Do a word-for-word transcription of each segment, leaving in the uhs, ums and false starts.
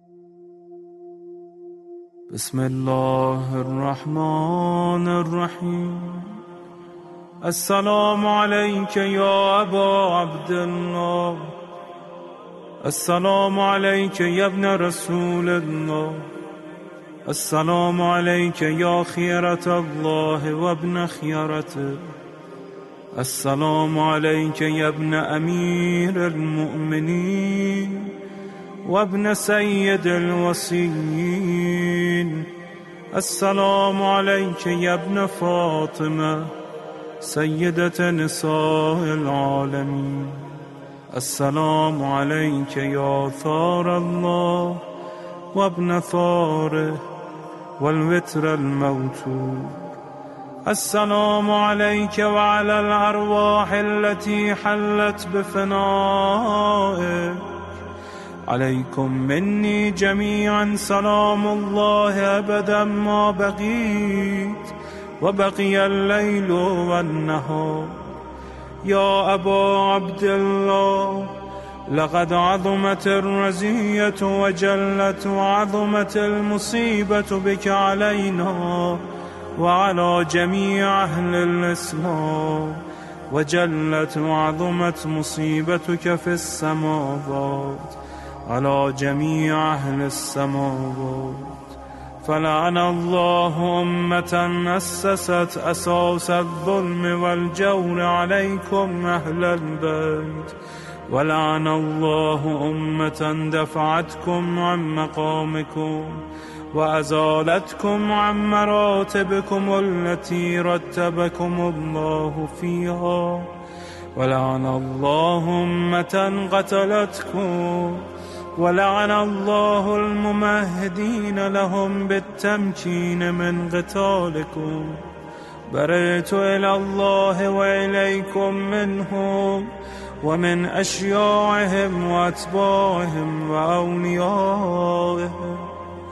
بسم الله الرحمن الرحیم. السلام علیک یا ابا عبدالله، السلام علیک یا ابن رسول الله، السلام علیک یا خیرة الله و ابن خیرته، السلام علیک یا ابن امیر المؤمنین و ابن سید الوصیین، السلام علیک یا ابن فاطمه سیدة نساء العالمین، السلام علیک یا ثار الله و ابن ثاره والوتر الموتور، السلام علیک و علی الارواح التي حلت بفنائك، علیکم منی جمیعا سلام الله ابدا ما بقیت و بقی اللیل و النهار. یا ابا عبدالله، لقد عظمت الرزیة و جلت و عظمت المصیبة بك علینا و علی جمیع اهل الاسلام و جلت و عظمت مصیبتك فی السماوات على جميع أهل السماوات. فلعن الله أمة أسست أساس الظلم والجور عليكم أهل البيت، ولعن الله أمة دفعتكم عن مقامكم وأزالتكم عن مراتبكم التي رتبكم الله فيها، ولعن الله أمة قتلتكم، ولعن الله الممهدين لهم بالتمكين من قتالكم. برئت إلى الله وإليكم منهم ومن أشياعهم وأتباعهم وأوليائهم.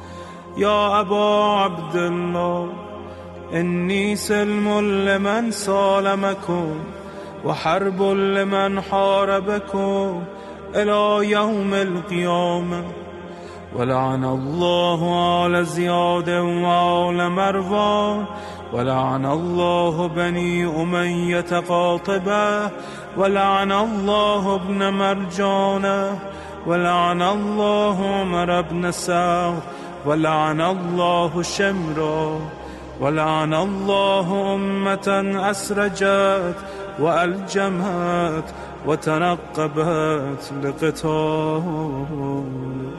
يا أبا عبد الله، إني سلم لمن سالمكم وحرب لمن حاربكم إلى يوم القيامة. ولعن الله آل زياد وآل مروان، ولعن الله بني أمية قاطبة، ولعن الله ابن مرجانة، ولعن الله عمر بن سعد، ولعن الله شمرا، ولعن الله أمة أسرجت وألجمت وتنقبت لقتالك.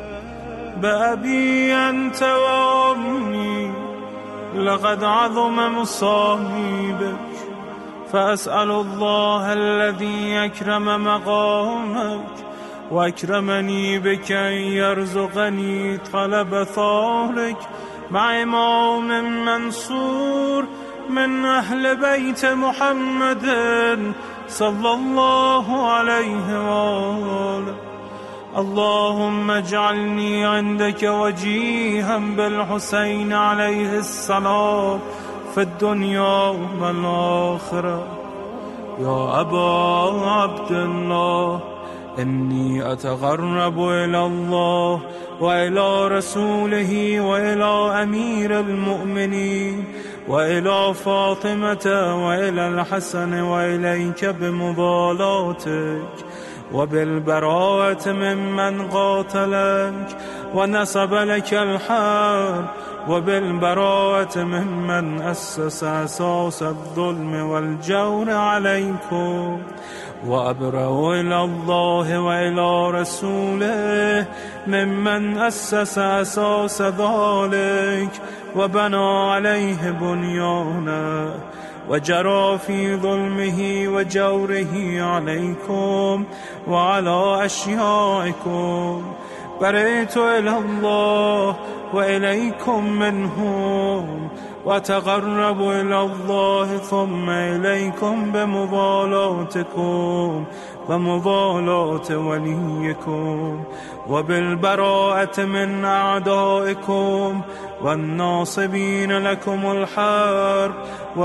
بأبي أنت وأمي، لقد عظم مصائبك، فأسأل الله الذي أكرم مقامك وأكرمني بك أن يرزقني طلب ثارك مع إمام منصور من أهل بيت محمد صلى الله عليه وآله. اللهم اجعلني عندك وجيها بالحسين عليه السلام في الدنيا والآخرة. يا أبا عبد الله، إني أتقرب إلى الله وإلى رسوله وإلى أمير المؤمنين وإلى فاطمة وإلى الحسن وإليك بمضالاتك وبالبراءة ممن قاتلك ونصب لك الحرب، وبالبراءة ممن أسس أساس الظلم والجور عليكم. وأبرأ إلى الله وإلى رسوله ممن أسس أساس ذلك وبنى عليه بنيانه وجرى في ظلمه وجوره عليكم وعلى أشيائكم. برئت إلى الله وإليكم منهم، وتقرب إلى الله ثم إليكم بمضالاتكم ومضالاة وليكم، وبالبراءة من أعدائكم والناصبين لكم الحرب،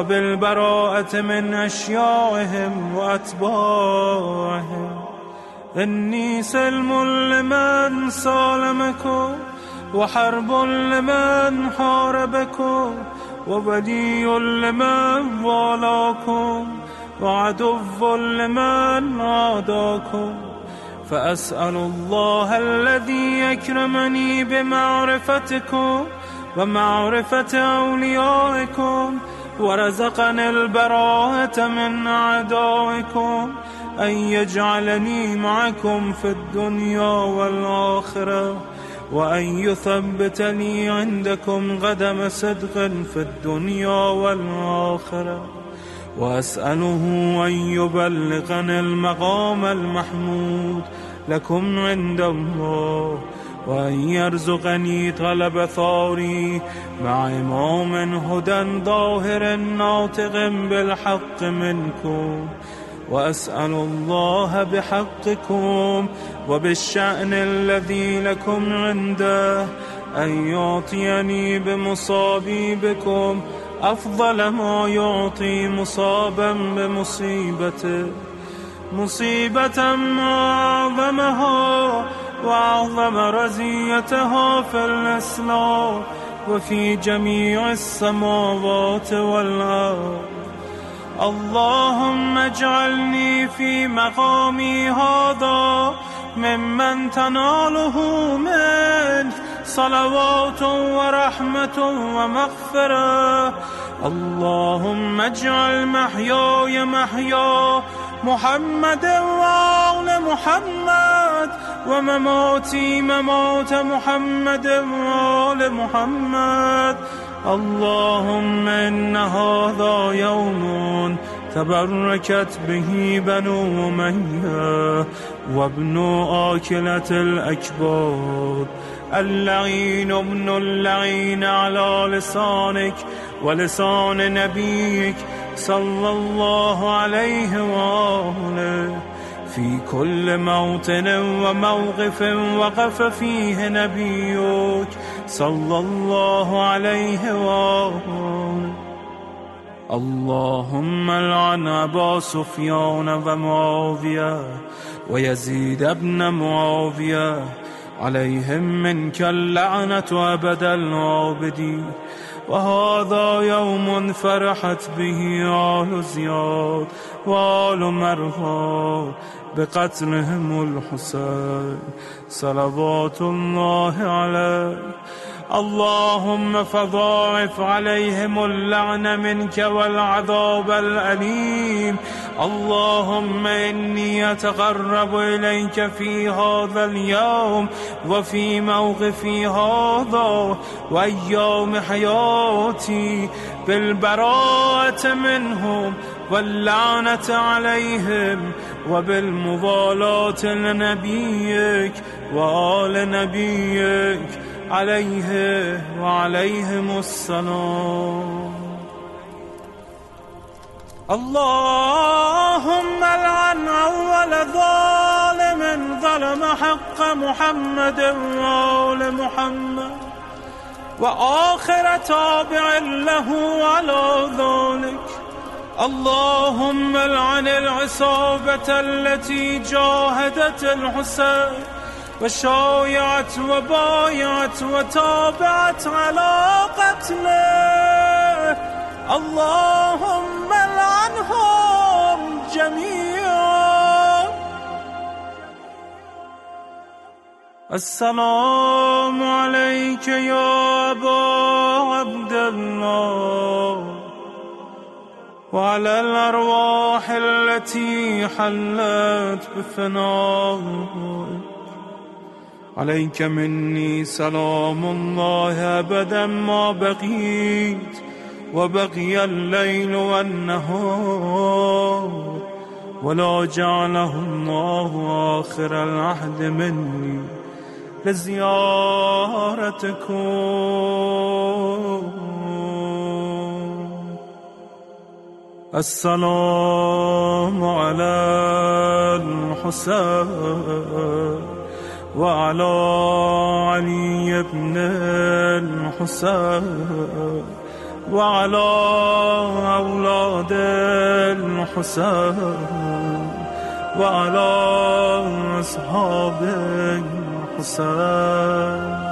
وبالبراءة من أشياعهم وأتباعهم. إني سلم لمن سالمكم وحرب لمن حاربكم وولي لمن والاكم وعدو لمن عاداكم، فأسأل الله الذي يكرمني بمعرفتكم ومعرفة أوليائكم ورزقني البراءة من أعدائكم أن يجعلني معكم في الدنيا والآخرة، وأن يثبتني عندكم قدم صدق في الدنيا والآخرة، وأسأله أن يبلغني المقام المحمود لكم عند الله، وأن يرزقني طلب ثاري مع إمام هدى ظاهر ناطق بالحق منكم، وأسأل الله بحقكم وبالشأن الذي لكم عنده أن يعطيني بمصابي بكم أفضل ما يعطي مصابا بمصيبته، مصيبة ما أعظمها وأعظم رزيتها في الإسلام وفي جميع السماوات والأرض. اللهم اجعلني في مقامي هذا ممن تناله منك صلوات ورحمة ومغفرة. اللهم اجعل محياي محيا محمد وآل محمد ومماتي ممات محمد وآل محمد. اللهم إن هذا يوم تبركت به بنو أمية وابن آكلة الأكباد، اللعين ابن اللعين على لسانك ولسان نبيك صلى الله عليه وآله، في كل موطن وموقف وقف فيه نبيك صلى الله عليه وآله. اللهم لعن أبا سفيان ومعاوية ويزيد بن معاوية، عليهم منك اللعنة أبد العابدين. وهذا يوم فرحت به آل زياد وآل مروان بقتلهم الحسين صلوات الله عليه. اللهم فضاعف عليهم اللعن منك والعذاب الأليم. اللهم إني أتقرب إليك في هذا اليوم وفي موقفي هذا وأيام حياتي بالبراءة منهم واللعنة عليهم وبالموالاة لنبيك وآل نبيك عليه وعليهم السلام. اللهم لعن أول ظالم ظلم حق محمد وآل محمد وآخر تابع له على ذلك. اللهم لعن العصابة التي جاهدت الحسين وشايعت وبايعت وتابعت على قتله. اللهم لعنهم جميعا. السلام عليك يا أبا عبد الله وعلى الأرواح التي حلت بفنائك. عليك مني سلام الله أبدا ما بقيت وبقي الليل والنهار، ولا جعله الله آخر العهد مني لزيارتكم. السلام على الحسين وعلى علي بن الحسين وعلى أولاد الحسين وعلى أصحاب الحسين.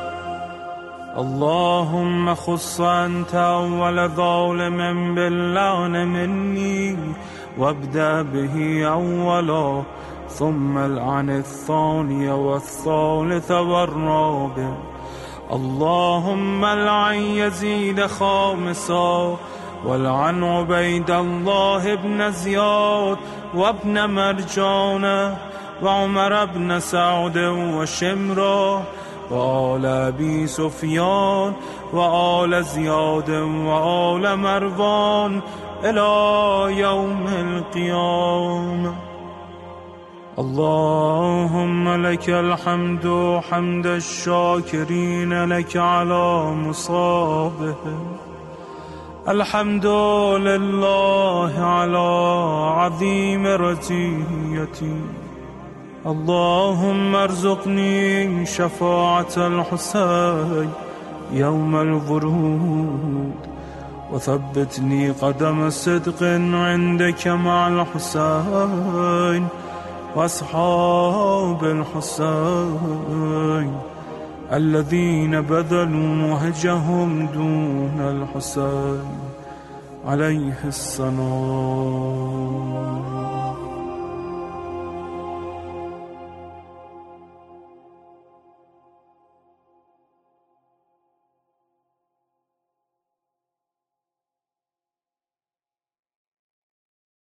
اللهم خص أنت أول ظالم باللعن مني وابدأ به أولا، ثم العن الثاني والثالث والرابع. اللهم العن يزيد خامسا، والعن عبيد الله بن زياد وابن مرجانة وعمر بن سعد وشمرة وآل أبي سفيان وآل زياد وآل مروان إلى يوم القيامة. اللهم لك الحمد حمد الشاكرين لك على مصابهم. الحمد لله على عظيم رزيتي. اللهم ارزقني شفاعة الحسين يوم الورود، وثبتني قدم صدق عندك مع الحسين وأصحاب الحسين الذين بذلوا وهجهم دون الحسين عليه السلام.